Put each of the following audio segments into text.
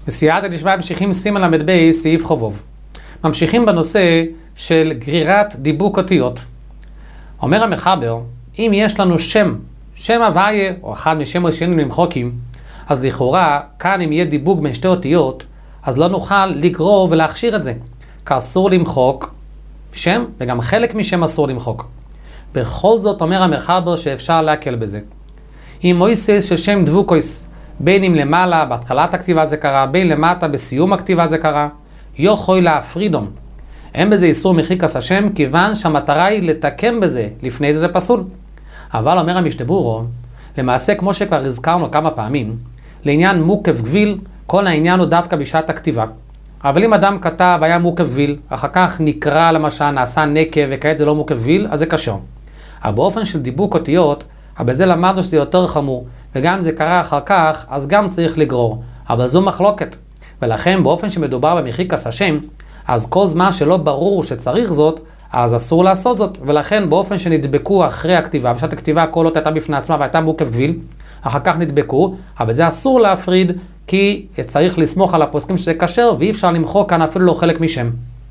בסייעתא דשמיא ממשיכים סימן ל"ב סעיף חובוב. ממשיכים בנושא של גרירת דיבוק אותיות. אומר המחבר, אם יש לנו שם הוויה, או אחד משם ראשונים למחוקים, אז לכאורה, כאן אם יהיה דיבוק בין שתי אותיות, אז לא נוכל לגרור ולהכשיר את זה. כי אסור למחוק שם, וגם חלק משם אסור למחוק. בכל זאת אומר המחבר שאפשר להקל בזה. אם מויסס של שם דבוקויס, בין אם למעלה, בהתחלת הכתיבה זה קרה, בין למטה, בסיום הכתיבה זה קרה, יוכוי להפרידום. אין בזה איסור מחיקס השם, כיוון שהמטרה היא לתקן בזה, לפני זה פסול. אבל אומר המשתבורו, למעשה כמו שכבר הזכרנו כמה פעמים, לעניין מוקף גביל, כל העניין הוא דווקא בשעת הכתיבה. אבל אם אדם כתב היה מוקף גביל, אחר כך נקרא למשל, נעשה נקב וכעת זה לא מוקף גביל, אז זה קשר. אבל באופן של דיבוק אותיות, אבל בזה למדנו שזה יותר חמור, וגם זה קרה אחר כך, אז גם צריך לגרור. אבל זו מחלוקת. ולכן באופן שמדובר במחיקס השם, אז כל זמן שלא ברור שצריך זאת, אז אסור לעשות זאת. ולכן באופן שנדבקו אחרי הכתיבה, בשעת הכתיבה כל אות הייתה בפני עצמה והייתה מוקף גביל, אחר כך נדבקו, אבל זה אסור להפריד, כי צריך לסמוך על הפוסקים שזה קשר, ואי אפשר למחוק כאן אפילו לא חלק משם.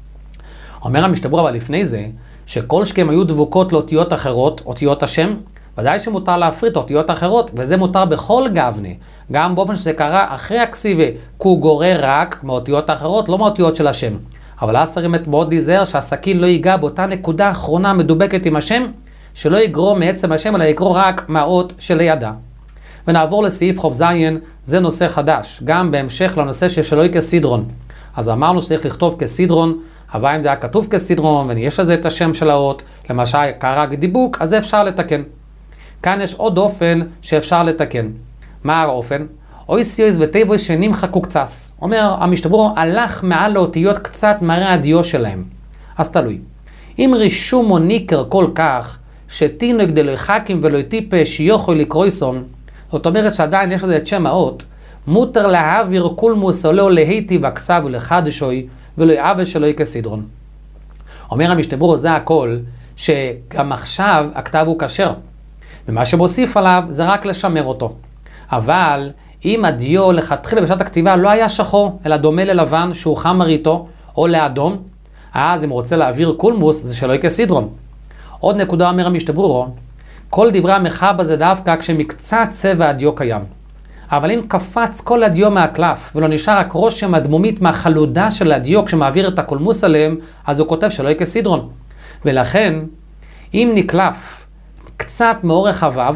אומר המשתבר אבל לפני זה, שכל שכם היו דבוקות לאותיות אחרות, אותיות השם, ודאי שמותר להפריד אותיות אחרות, וזה מותר בכל גוונה, גם באופן שזה קרה אחרי הכסיבה, כי הוא גורר רק מאותיות אחרות, לא מאותיות של השם. אבל אז צריכים מאוד להיזהר שהסכין לא ייגע באותה נקודה אחרונה מדובקת עם השם, שלא יגרור מעצם השם, אלא יגרור רק מהאות שלידה. ונעבור לסעיף חוב זין, זה נושא חדש, גם בהמשך לנושא שלא כסדרון. אז אמרנו שצריך לכתוב כסדרון, אבל אם זה היה כתוב כסדרון, ויש לזה את השם של האות, למשל קרא דיבוק, אז זה אפשר לתקן. כאן יש עוד אופן שאפשר לתקן. מה האופן? אויסיוס וטייבויס שנמחקו קצס. אומר, המשתברו הלך מעל לאותיות קצת מראה הדיו שלהם. אז תלוי. אם רישום או ניקר כל כך, שתינוק דלוי חכים ולוי טיפש שיוכוי לקרויסון, זאת אומרת שעדיין יש לזה את שם האות, מותר להעביר קולמוס או לא להיטיב הכסב ולחדשוי, ולא יעבר שלא כסדרון. אומר המשתברו זה הכל, שגם עכשיו הכתב הוא כשר. ומה שמוסיף עליו זה רק לשמר אותו. אבל אם הדיו לכתחילה בשעת הכתיבה לא היה שחור, אלא דומה ללבן שהוא חמר איתו, או לאדום, אז אם הוא רוצה להעביר קולמוס, זה שלא כסדרון. עוד נקודה אומר המשתברו, כל דברי המחבר זה דווקא כשמקצת צבע הדיו קיים. אבל אם קפץ כל הדיו מהקלף, ולא נשאר רק רושם הדמומית מהחלודה של הדיו כשמעביר את הקולמוס עליהם, אז הוא כותב שלא כסדרון. ולכן, אם נקלף קצת מאורך הוו,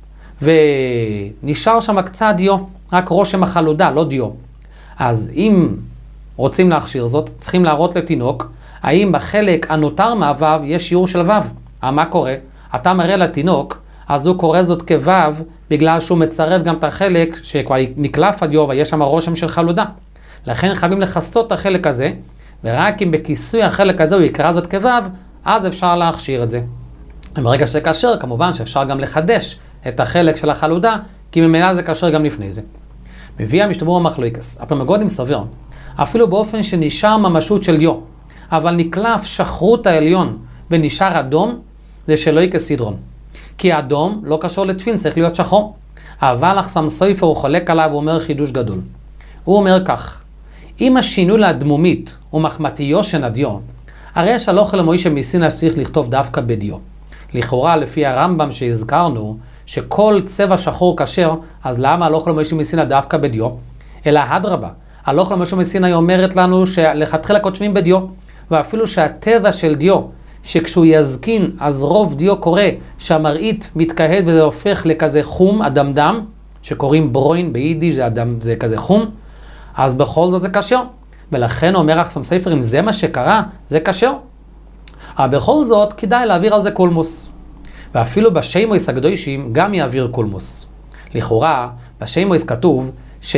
ונשאר שם קצת דיו, רק רושם החלודה, לא דיו. אז אם רוצים להכשיר זאת, צריכים להראות לתינוק, האם בחלק הנותר מהוו יש שיעור של וו. מה קורה? אתה מראה לתינוק, אז הוא קורא זאת כוו, בגלל שהוא מצרף גם את החלק שכבר נקלף הדיו, ויש שם רושם של חלודה. לכן חייבים לחסות את החלק הזה, ורק אם בכיסוי החלק הזה הוא יקרא זאת כוו, אז אפשר להכשיר את זה. ברגע שזה קשר, כמובן שאפשר גם לחדש את החלק של החלודה, כי ממילא זה קשר גם לפני זה. מביא המשתברו המחלוקס, הפרמגונים סביר, אפילו באופן שנשאר ממשות של דיו, אבל נקלף שחרות העליון ונשאר אדום, זה שלא כסדרון. כי האדום לא קשור לתפין, צריך להיות שחור. אבל אחסם סופר הוא חולק עליו, הוא אומר חידוש גדול. הוא אומר כך, אם השינוי לאדמומית הוא מחמתיו של הדיו, הרי שהלוך אל מוישה מסיני צריך לכתוב דווקא בדיו. לכאורה, לפי הרמב"ם שהזכרנו, שכל צבע שחור כשר, אז למה הלוך אל מוישה מסיני דווקא בדיו? אלא הדרבה. הלוך אל מוישה מסיני אומרת לנו שלכתחילה כותבים בדיו, ואפילו שהטבע של דיו, שכשהוא יזקין, אז רוב דיו קורא שהמראית מתקהד וזה הופך לכזה חום, אדמדם, שקוראים ברוין ביידיש, זה כזה חום, אז בכל זאת זה קשר. ולכן אומר אחסם סופר, אם זה מה שקרה, זה קשר. אבל בכל זאת כדאי להעביר על זה קולמוס. ואפילו בשיימויס הקדושים גם יעביר קולמוס. לכאורה, בשיימויס כתוב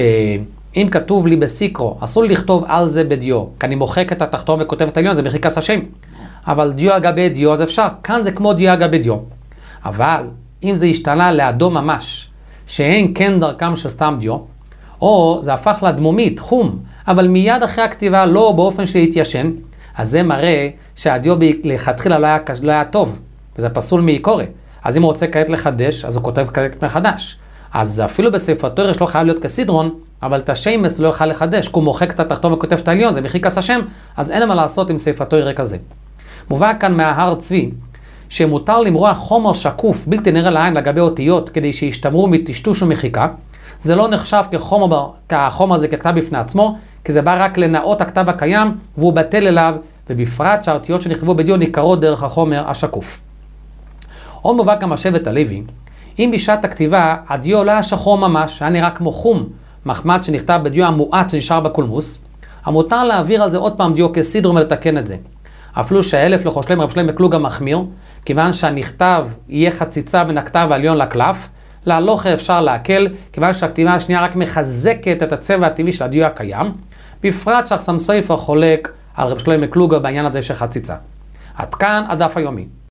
שאם כתוב לי בסיקרו, אסור לכתוב על זה בדיו, כי אני מוחק את התחתון וכותב את העליון, זה מחיקס השם. אבל דיו אגבי דיו, אז אפשר. כאן זה כמו דיו אגבי דיו. אבל אם זה השתנה לאדום ממש, שאין כן דרכם של סתם דיו, או זה הפך לדמומית, חום, אבל מיד אחרי הכתיבה לא באופן שהתיישן, אז זה מראה שהדיו לכתחילה לא היה טוב, וזה פסול מעיקורי. אז אם הוא רוצה כעת לחדש, אז הוא כותב כעת מחדש. אז אפילו בספר תורה שלא חייב להיות כסדרון, אבל את השיימס לא יוכל לחדש, כי הוא מוחק את התחתון וכותב את העליון, זה מחיקס השם, אז אין מה לעשות עם ספר תורה כזה. מובא כאן מההר צבי, שמותר למרוח חומר שקוף, בלתי נראה לעין לגבי אותיות, כדי שישתמרו מטשטוש ומחיקה. זה לא נחשב כחומר הזה ככתב בפני עצמו, כי זה בא רק לנאות הכתב הקיים, והוא בטל אליו, ובפרט שהאותיות שנכתבו בדיו ניכרות דרך החומר השקוף. עוד מובא כאן מהשבט הלוי, אם בשעת הכתיבה הדיו לא היה שחור ממש, היה נראה כמו חום, מחמד שנכתב בדיו המועט שנשאר בקולמוס, המותר להעביר על זה עוד פעם דיו כסידרום ולתקן את זה. אפילו שהאלף לחושלם רב שלם מקלוג המחמיר, כיוון שהנכתב יהיה חציצה בין הכתב העליון לקלף, להלוכה אפשר להקל, כיוון שהכתיבה השנייה רק מחזקת את הצבע הטבעי של הדיו הקיים, בפרט שהחסם סופר חולק על רב שלם מקלוג בעניין הזה של חציצה. עד כאן הדף היומי.